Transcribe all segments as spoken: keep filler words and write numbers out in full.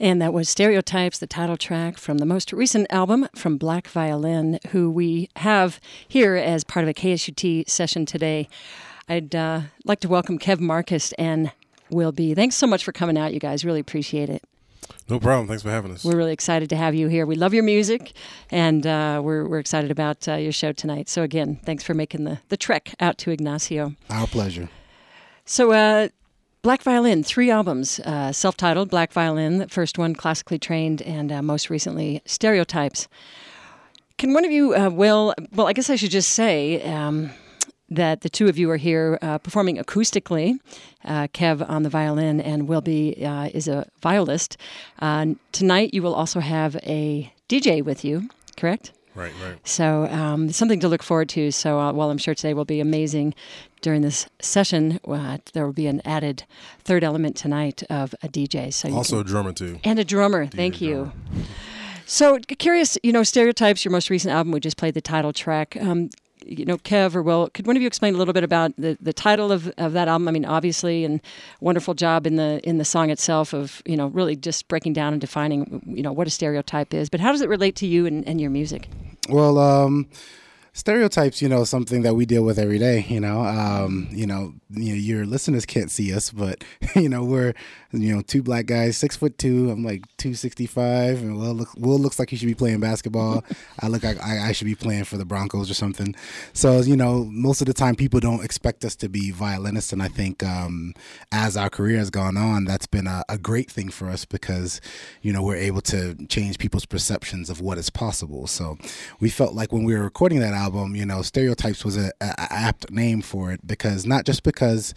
And that was Stereotypes, the title track from the most recent album from Black Violin, who we have here as part of a K S U T session today. I'd uh, like to welcome Kev Marcus and Will B. Thanks so much for coming out, you guys. Really appreciate it. No problem. Thanks for having us. We're really excited to have you here. We love your music, and uh, we're we're excited about uh, your show tonight. So again, thanks for making the, the trek out to Ignacio. Our pleasure. So, uh, Black Violin, three albums, uh, self-titled Black Violin, the first one, Classically Trained, and uh, most recently, Stereotypes. Can one of you, uh, Will, well, I guess I should just say um, that the two of you are here uh, performing acoustically, uh, Kev on the violin and Will B uh, is a violist. Uh, tonight, you will also have a D J with you, correct? Right, right. So um, something to look forward to. So uh, while I'm sure today will be amazing, during this session, uh, there will be an added third element tonight of a D J. So you also can, a drummer, too. And a drummer. D J Thank you. drummer. So curious, you know, Stereotypes, your most recent album, we just played the title track. Um, you know, Kev or Will, could one of you explain a little bit about the, the title of, of that album? I mean, obviously, and wonderful job in the in the song itself of, you know, really just breaking down and defining, you know, what a stereotype is. But how does it relate to you and, and your music? Well, um, stereotypes, you know, something that we deal with every day, you know. Um, you know, you know, your listeners can't see us, but, you know, we're, you know, two black guys, six foot two. I'm like two sixty-five, and Will, look, Will looks like he should be playing basketball. I look like I, I should be playing for the Broncos or something. So, you know, most of the time people don't expect us to be violinists, and I think um, as our career has gone on, that's been a, a great thing for us because, you know, we're able to change people's perceptions of what is possible. So we felt like when we were recording that album, you know, Stereotypes was a, a, a apt name for it because not just because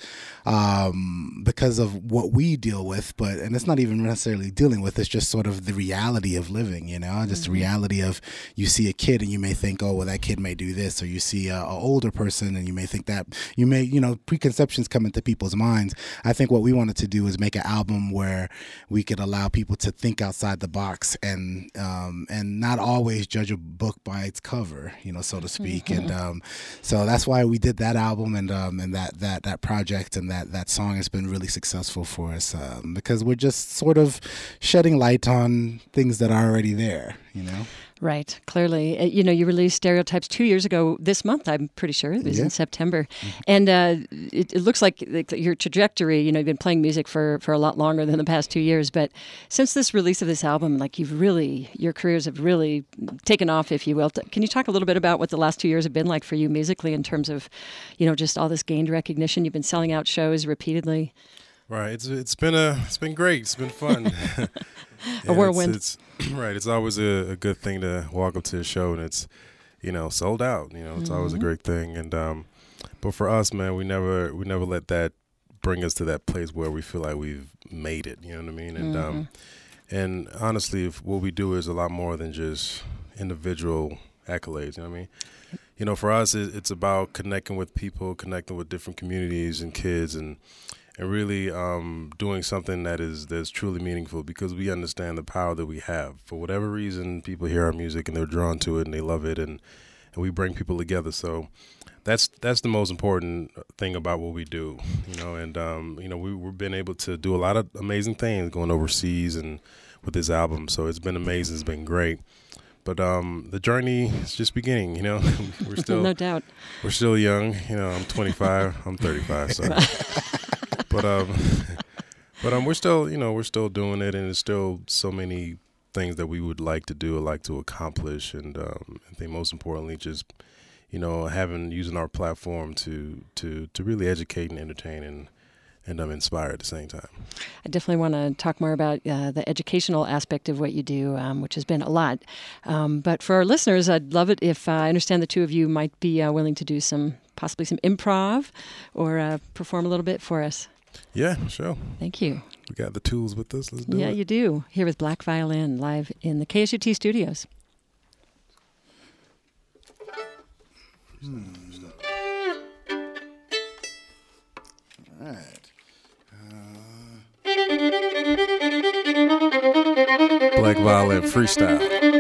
um, because of what we deal with, but and it's not even necessarily dealing with, it's just sort of the reality of living, you know, just mm-hmm. the reality of you see a kid and you may think, oh, well, that kid may do this, or you see a, a older person and you may think that, you may, you know, preconceptions come into people's minds. I think what we wanted to do is make an album where we could allow people to think outside the box and um, and not always judge a book by its cover, you know, so to speak. Mm-hmm. And um, so that's why we did that album and um, and that that that project and that that song has been really successful for us um, because we're just sort of shedding light on things that are already there, you know. Right, clearly. Uh, you know, you released Stereotypes two years ago this month, I'm pretty sure. It was yeah. in September. Mm-hmm. And uh, it, it looks like, like your trajectory, you know, you've been playing music for, for a lot longer than the past two years. But since this release of this album, like you've really, your careers have really taken off, if you will. Can you talk a little bit about what the last two years have been like for you musically in terms of, you know, just all this gained recognition? You've been selling out shows repeatedly. Right. It's it's been a it's been great. It's been fun. a yeah, whirlwind. It's, it's right. It's always a, a good thing to walk up to a show and it's, you know, sold out. You know, it's mm-hmm. always a great thing. And um, but for us, man, we never we never let that bring us to that place where we feel like we've made it. You know what I mean? And mm-hmm. um, and honestly, if what we do is a lot more than just individual accolades. You know what I mean? You know, for us, it, it's about connecting with people, connecting with different communities and kids, and. And really um, doing something that is that's truly meaningful because we understand the power that we have. For whatever reason, people hear our music and they're drawn to it and they love it, and, and we bring people together. So that's that's the most important thing about what we do, you know. And um, you know, we, we've been able to do a lot of amazing things going overseas and with this album. So it's been amazing. It's been great. But um, the journey is just beginning, you know. We're still no doubt. We're still young, you know. I'm twenty-five. I'm thirty-five. So. But um, but um, we're still, you know, we're still doing it, and there's still so many things that we would like to do, or like to accomplish, and um, I think most importantly, just you know, having using our platform to to to really educate and entertain and and um, inspire at the same time. I definitely want to talk more about uh, the educational aspect of what you do, um, which has been a lot. Um, but for our listeners, I'd love it if uh, I understand the two of you might be uh, willing to do some, possibly some improv, or uh, perform a little bit for us. Yeah, sure. Thank you. We got the tools with us. Let's do yeah, it. Yeah, you do. Here with Black Violin, live in the K S U T studios. Hmm. All right. Uh... Black Violin freestyle.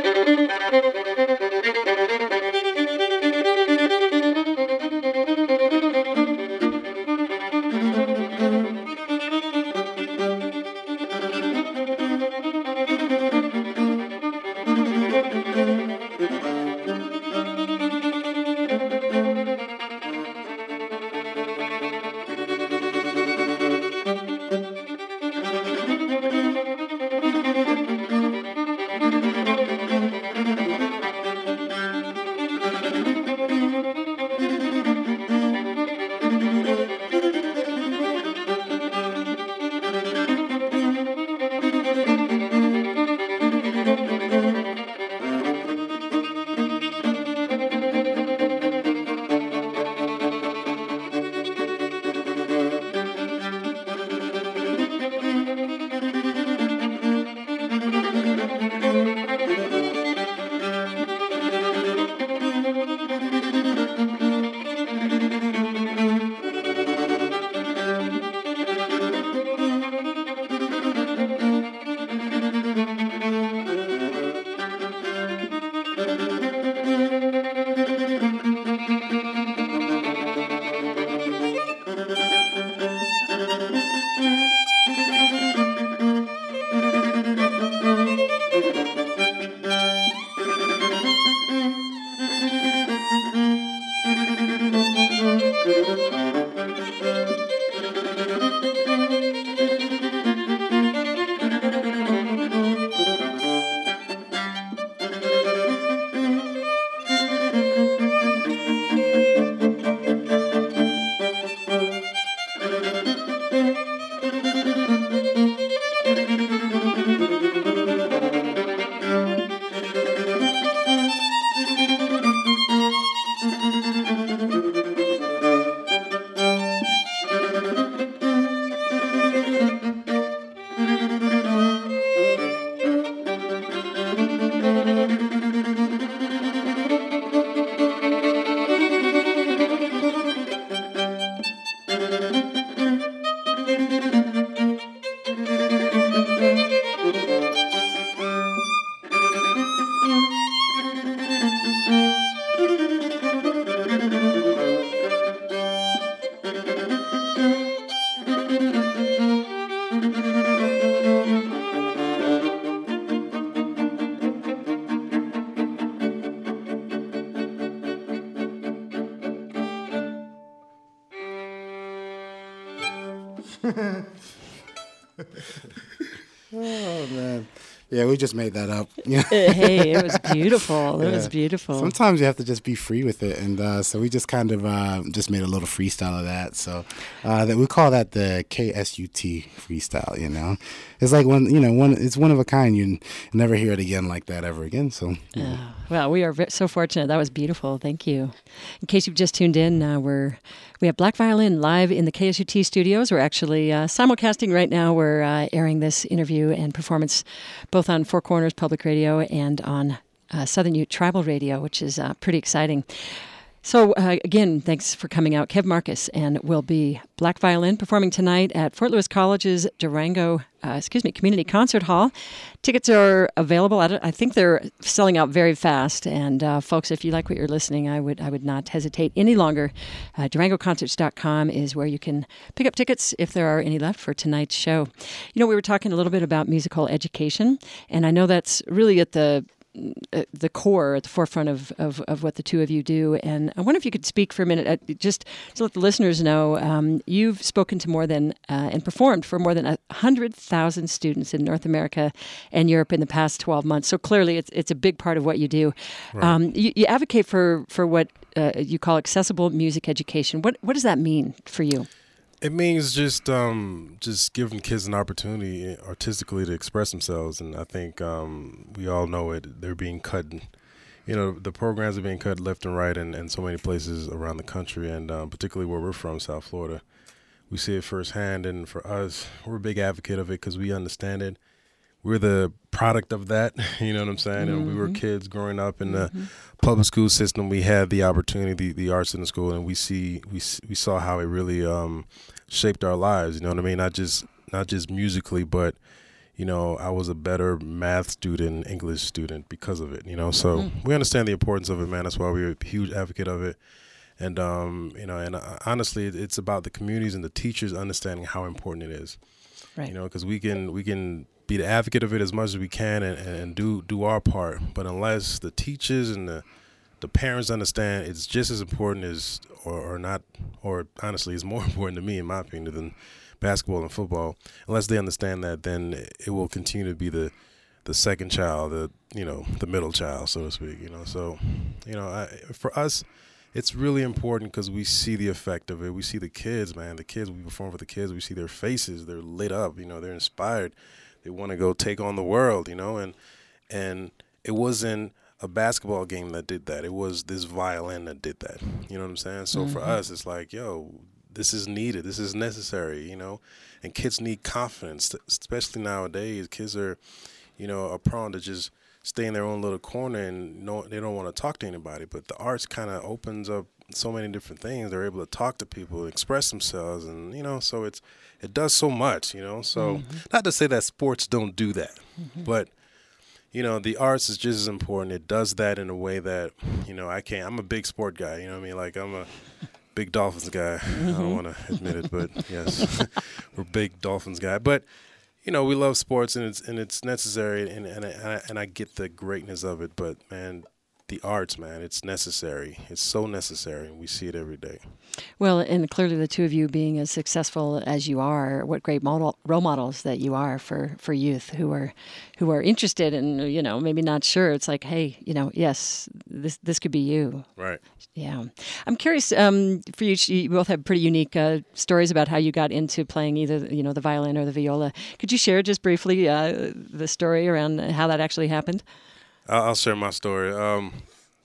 Oh man. Yeah, we just made that up. Yeah. Hey, it was beautiful. It Yeah. was beautiful. Sometimes you have to just be free with it, and uh, so we just kind of uh, just made a little freestyle of that. So uh, that we call that the K S U T freestyle. You know, it's like one, you know, one. It's one of a kind. You never hear it again like that ever again. So. Yeah. Oh, well, we are ve- so fortunate. That was beautiful. Thank you. In case you've just tuned in, uh, we're we have Black Violin live in the K S U T studios. We're actually uh, simulcasting right now. We're uh, airing this interview and performance both on Four Corners Public Radio and on uh, Southern Ute Tribal Radio, which is uh, pretty exciting. So, uh, again, thanks for coming out. Kev Marcus and will be Black Violin performing tonight at Fort Lewis College's Durango, uh, excuse me, Community Concert Hall. Tickets are available. I, I think they're selling out very fast. And uh, folks, if you like what you're listening, I would I would not hesitate any longer. Uh, Durango Concerts dot com is where you can pick up tickets if there are any left for tonight's show. You know, we were talking a little bit about musical education, and I know that's really at the the core, at the forefront of, of, of what the two of you do. And I wonder if you could speak for a minute, uh, just to let the listeners know, um, you've spoken to more than, uh, and performed for more than one hundred thousand students in North America and Europe in the past twelve months. So clearly it's it's a big part of what you do. Right. Um, you, you advocate for, for what uh, you call accessible music education. What, what does that mean for you? It means just um, just giving kids an opportunity artistically to express themselves, and I think um, we all know it. They're being cut, you know, the programs are being cut left and right, in, in so many places around the country, and um, particularly where we're from, South Florida, we see it firsthand. And for us, we're a big advocate of it because we understand it. We're the product of that, you know what I'm saying? Mm-hmm. And we were kids growing up in the mm-hmm. public school system. We had the opportunity, the, the arts in the school, and we see we we saw how it really um, shaped our lives. You know what I mean? Not just not just musically, but you know, I was a better math student, English student because of it. You know, so mm-hmm. we understand the importance of it, man. That's why we're a huge advocate of it. And um, you know, and uh, honestly, it's about the communities and the teachers understanding how important it is. Right. You know, because we can we can. be the advocate of it as much as we can and, and do do our part. But unless the teachers and the the parents understand it's just as important as, or, or not, or honestly, it's more important to me, in my opinion, than basketball and football. Unless they understand that, then it will continue to be the the second child, the, you know, the middle child, so to speak, you know. So, you know, I, for us, it's really important because we see the effect of it. We see the kids, man, the kids, we perform for the kids. We see their faces. They're lit up, you know, they're inspired. They want to go take on the world, you know, and and it wasn't a basketball game that did that. It was this violin that did that. You know what I'm saying? So mm-hmm. for us, it's like, yo, this is needed. This is necessary, you know, and kids need confidence, especially nowadays. Kids are, you know, are prone to just stay in their own little corner and no, they don't want to talk to anybody. But the arts kind of opens up so many different things. They're able to talk to people, express themselves, and, you know, so it's, it does so much, you know. So mm-hmm. not to say that sports don't do that, mm-hmm. but, you know, the arts is just as important. It does that in a way that, you know, I can't. I'm a big sport guy, you know what I mean? Like, I'm a big Dolphins guy. Mm-hmm. I don't want to admit it, but yes, we're big Dolphins guy. But, you know, we love sports, and it's and it's necessary, and and I, and I get the greatness of it. But, man, the arts, man, it's necessary. It's so necessary, and we see it every day. Well, and clearly the two of you being as successful as you are, what great model, role models that you are for, for youth who are who are interested and, you know, maybe not sure. It's like, hey, you know, yes, this this could be you. Right. Yeah. I'm curious, um, for you, you both have pretty unique uh, stories about how you got into playing either, you know, the violin or the viola. Could you share just briefly uh, the story around how that actually happened? I'll share my story. Um,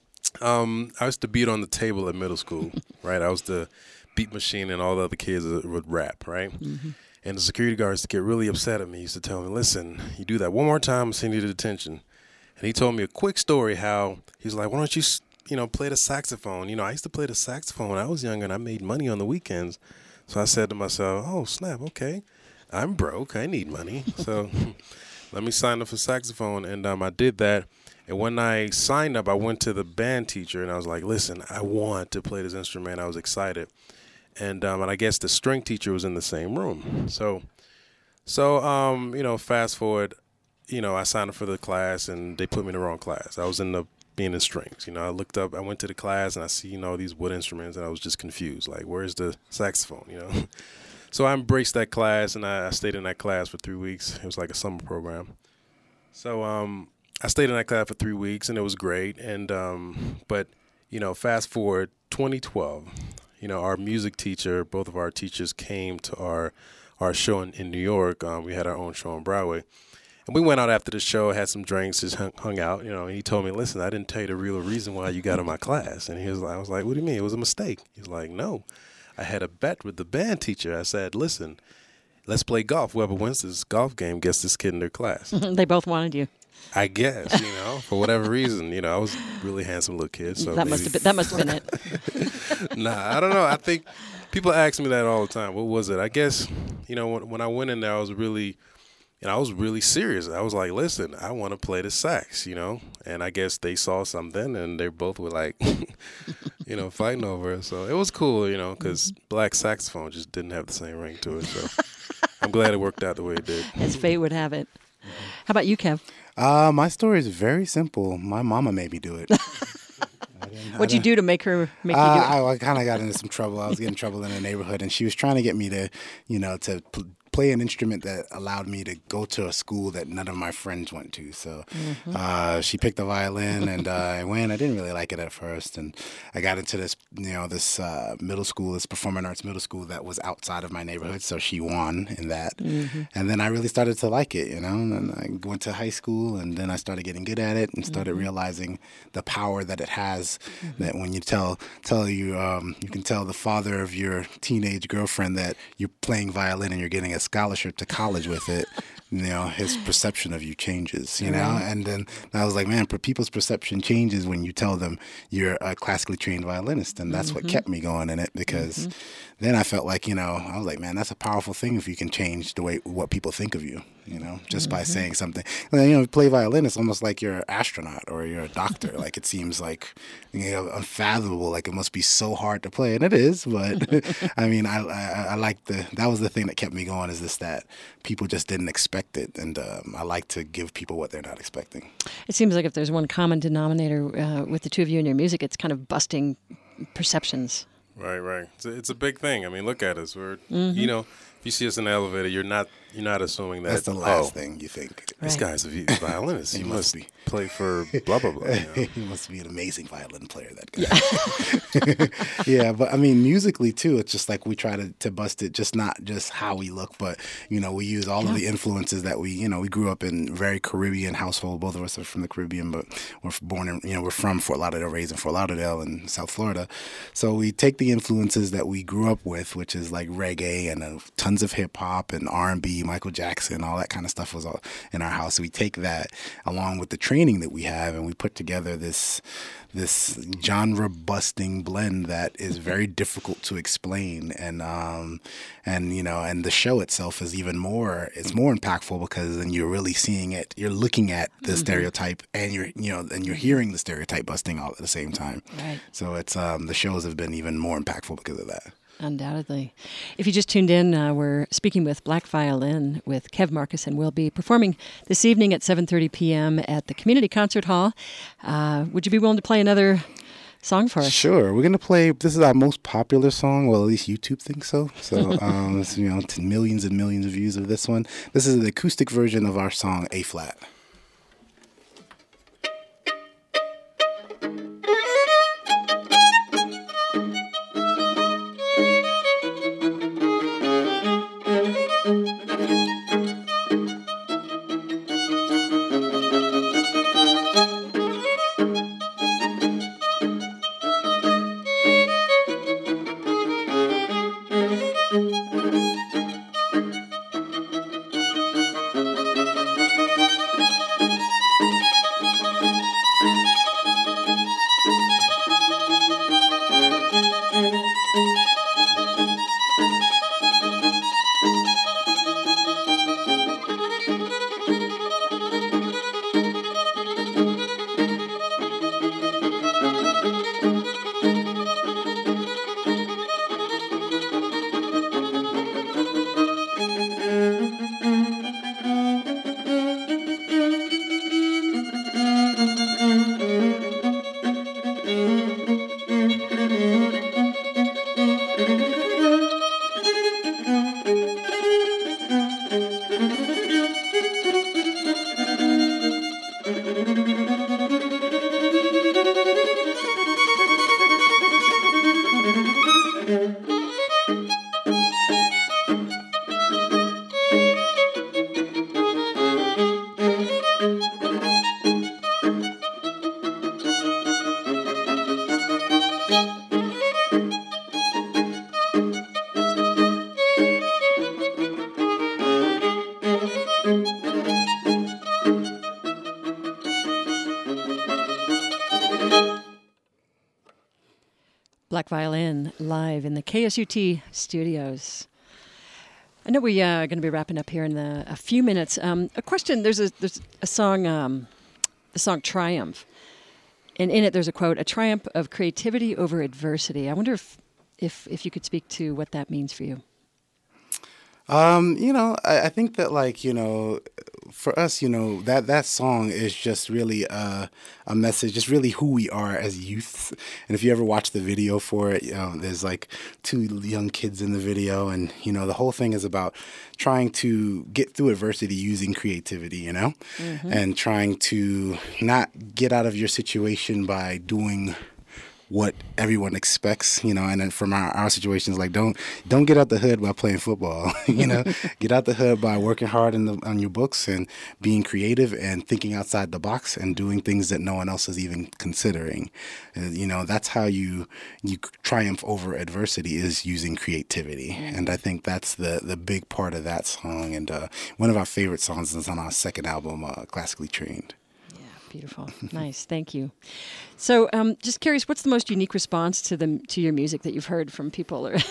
um, I used to beat on the table at middle school, right? I was the beat machine, and all the other kids would rap, right? Mm-hmm. And the security guards get really upset at me. He used to tell me, listen, you do that one more time, I'll send you to detention. And he told me a quick story how he's like, why don't you, you know, play the saxophone? You know, I used to play the saxophone when I was younger, and I made money on the weekends. So I said to myself, oh, snap, okay. I'm broke. I need money. So let me sign up for saxophone. And um, I did that. And when I signed up, I went to the band teacher, and I was like, listen, I want to play this instrument. I was excited. And um, and I guess the string teacher was in the same room. So, so um, you know, fast forward, you know, I signed up for the class, and they put me in the wrong class. I was in the being in strings. You know, I looked up, I went to the class, and I see, you know, these wood instruments, and I was just confused. Like, where's the saxophone, you know? so I embraced that class, and I, I stayed in that class for three weeks. It was like a summer program. So um, I stayed in that class for three weeks, and it was great. And um, but you know, fast forward twenty twelve, you know, our music teacher, both of our teachers came to our our show in, in New York. Um, we had our own show on Broadway. And we went out after the show, had some drinks, just hung, hung out, you know, and he told me, listen, I didn't tell you the real reason why you got in my class. And he was like, I was like, what do you mean? It was a mistake. He was like, no, I had a bet with the band teacher. I said, listen, let's play golf. Whoever wins this golf game gets this kid in their class. They both wanted you. I guess, you know, for whatever reason, you know, I was a really handsome little kid. So that maybe. must have been, that must have been it. Nah, I don't know. I think people ask me that all the time. What was it? I guess, you know, when, when I went in there, I was really, you know, I was really serious. I was like, listen, I want to play the sax, you know, and I guess they saw something and they both were like, you know, fighting over it. So it was cool, you know, because black saxophone just didn't have the same ring to it. So I'm glad it worked out the way it did. As fate would have it. How about you, Kev? Uh, my story is very simple. My mama made me do it. What'd you do to make her make uh, you do it? I, I kind of got into some trouble. I was getting trouble in the neighborhood, and she was trying to get me to, you know, to pl- play an instrument that allowed me to go to a school that none of my friends went to. So mm-hmm. uh, she picked the violin, and uh, I went. I didn't really like it at first, and I got into this, you know, this uh, middle school, this performing arts middle school that was outside of my neighborhood. So she won in that, mm-hmm. and then I really started to like it, you know. And then I went to high school, and then I started getting good at it, and started mm-hmm. realizing the power that it has. Mm-hmm. That when you tell tell you, um, you can tell the father of your teenage girlfriend that you're playing violin and you're getting a scholarship to college with it, you know, his perception of you changes, you know? Right. And then I was like, man, people's perception changes when you tell them you're a classically trained violinist. And that's mm-hmm. what kept me going in it, because mm-hmm. then I felt like, you know, I was like, man, that's a powerful thing if you can change the way what people think of you, you know, just mm-hmm. by saying something. And then, you know, play violin, it's almost like you're an astronaut or you're a doctor. Like, it seems like, you know, unfathomable. Like, it must be so hard to play. And it is, but I mean, I, I, I like the, that was the thing that kept me going, is this, that people just didn't expect it. And um, I like to give people what they're not expecting. It seems like if there's one common denominator uh, with the two of you and your music, it's kind of busting perceptions. Right, right. It's a, it's a big thing. I mean, look at us. We're, mm-hmm. you know, if you see us in the elevator, you're not you're not assuming that. That's the last oh, thing you think. This right. guy's a violinist. he, he must, must be. play for blah, blah, blah. You know? He must be an amazing violin player, that guy. Yeah. Yeah, but I mean, musically, too, it's just like we try to, to bust it, just not just how we look, but, you know, we use all yeah. of the influences that we, you know, we grew up in a very Caribbean household. Both of us are from the Caribbean, but we're born in, you know, we're from Fort Lauderdale, raised in Fort Lauderdale in South Florida. So we take the influences that we grew up with, which is like reggae and uh, tons of hip hop and R and B, Michael Jackson, all that kind of stuff was all in our house. So we take that along with the training that we have, and we put together this this genre busting blend that is very difficult to explain. And um and you know, and the show itself is even more, it's more impactful, because then you're really seeing it, you're looking at the mm-hmm. stereotype, and you're you know and you're hearing the stereotype busting all at the same time. Right. So it's um the shows have been even more impactful because of that. Undoubtedly. If you just tuned in, uh, we're speaking with Black Violin with Kev Marcus, and we'll be performing this evening at seven thirty p.m. at the Community Concert Hall. Uh, would you be willing to play another song for us? Sure. We're going to play, this is our most popular song. Well, at least YouTube thinks so. So, um, it's, you know, to millions and millions of views of this one. This is the acoustic version of our song, A-Flat. Black Violin live in the K S U T studios. I know we are going to be wrapping up here in the, a few minutes. Um, a question: There's a there's a song, um, the song "Triumph," and in it there's a quote: "A triumph of creativity over adversity." I wonder if if if you could speak to what that means for you. Um, you know, I, I think that, like, you know, for us, you know, that, that song is just really uh, a message, just really who we are as youths. And if you ever watch the video for it, you know, there's like two young kids in the video, and, you know, the whole thing is about trying to get through adversity using creativity, you know, mm-hmm. and trying to not get out of your situation by doing what everyone expects, you know, and then from our, our situations, like don't don't get out the hood by playing football, you know, get out the hood by working hard in the, on your books and being creative and thinking outside the box and doing things that no one else is even considering. And, you know, that's how you you triumph over adversity, is using creativity. And I think that's the, the big part of that song. And uh, one of our favorite songs is on our second album, uh, Classically Trained. Beautiful. Nice. Thank you. So, um, just curious, what's the most unique response to the to your music that you've heard from people? Or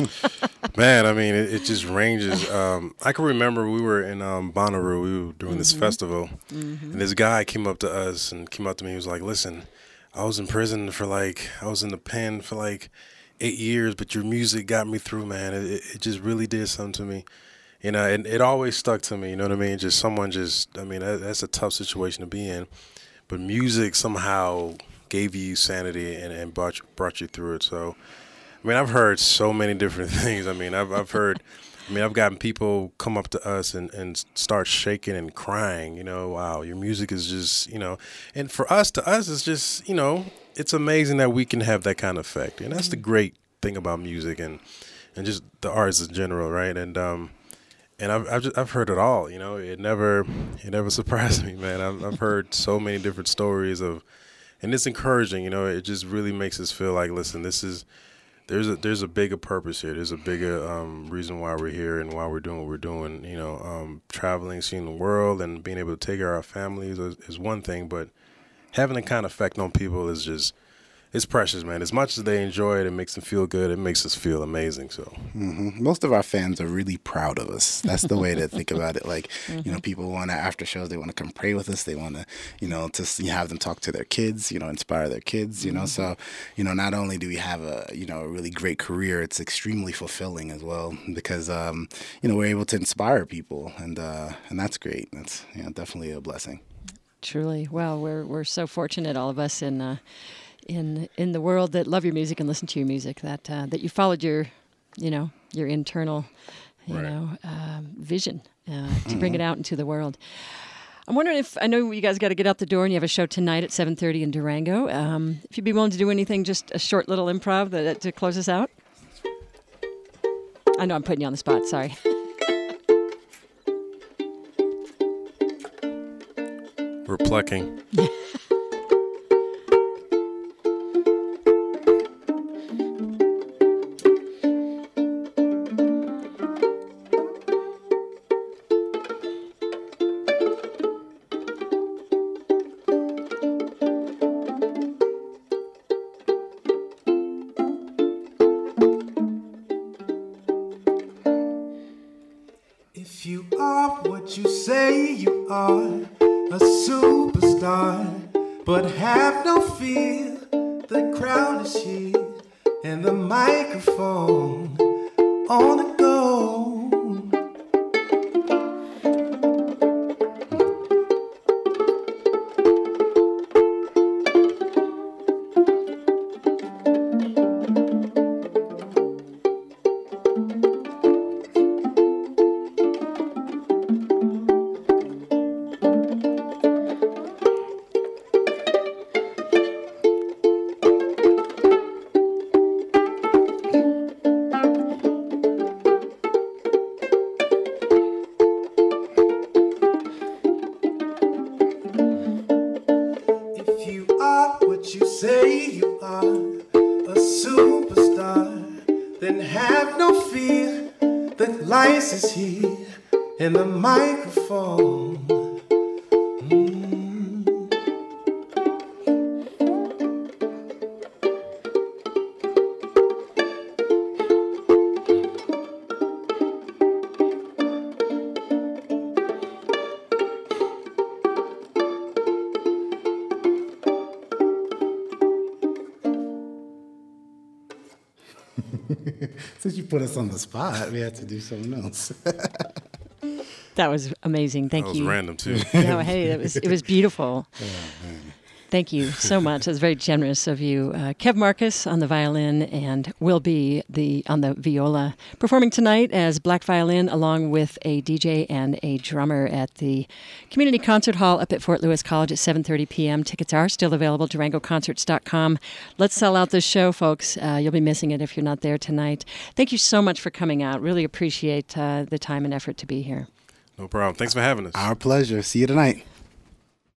Man, I mean, it, it just ranges. Um, I can remember we were in um, Bonnaroo. We were doing mm-hmm. this festival, mm-hmm. and this guy came up to us and came up to me. He was like, "Listen, I was in prison for like, I was in the pen for like eight years, but your music got me through, man. It, it just really did something to me." You know, and it always stuck to me, you know what I mean? Just someone just, I mean, that, that's a tough situation to be in. But music somehow gave you sanity and, and brought, you, brought you through it. So, I mean, I've heard so many different things. I mean, I've, I've heard, I mean, I've gotten people come up to us and, and start shaking and crying, you know, wow, your music is just, you know, and for us, to us, it's just, you know, it's amazing that we can have that kind of effect. And that's the great thing about music and, and just the arts in general, right? And, um, And I've I've, just, I've heard it all, you know. It never it never surprised me, man. I've I've heard so many different stories of, and it's encouraging, you know. It just really makes us feel like, listen, this is there's a there's a bigger purpose here. There's a bigger um, reason why we're here and why we're doing what we're doing. You know, um, traveling, seeing the world, and being able to take care of our families is, is one thing, but having a kind of effect on people is just. It's precious, man. As much as they enjoy it, it makes them feel good. It makes us feel amazing. So, mm-hmm. Most of our fans are really proud of us. That's the way to think about it. Like, mm-hmm. you know, people want to, after shows, they want to come pray with us. They want to, you know, to have them talk to their kids, you know, inspire their kids, you know. Mm-hmm. So, you know, not only do we have a, you know, a really great career, it's extremely fulfilling as well because, um, you know, we're able to inspire people, and uh, and that's great. That's, you know, definitely a blessing. Truly, well, we're we're so fortunate, all of us, in. Uh, in in the world that love your music and listen to your music, that uh, that you followed your, you know, your internal, you right. know, um, vision uh, to mm-hmm. bring it out into the world. I'm wondering if, I know you guys got to get out the door and you have a show tonight at seven thirty in Durango. Um, if you'd be willing to do anything, just a short little improv that, to close us out. I know I'm putting you on the spot, sorry. We're plucking. If you are what you say you are, a superstar, but have no fear, the crowd is here and the microphone on the go. Is here in the microphone. Mm. Since you put us on the spot, we had to do something else. That was amazing. Thank That was you. random too. No, hey, it was it was beautiful. Oh, man. Thank you so much. It was very generous of you. Uh, Kev Marcus on the violin and Will B the on the viola, performing tonight as Black Violin along with a D J and a drummer at the Community Concert Hall up at Fort Lewis College at seven thirty p.m. Tickets are still available, durango concerts dot com. Let's sell out this show, folks. Uh, you'll be missing it if you're not there tonight. Thank you so much for coming out. Really appreciate uh, the time and effort to be here. No problem. Thanks for having us. Our pleasure. See you tonight.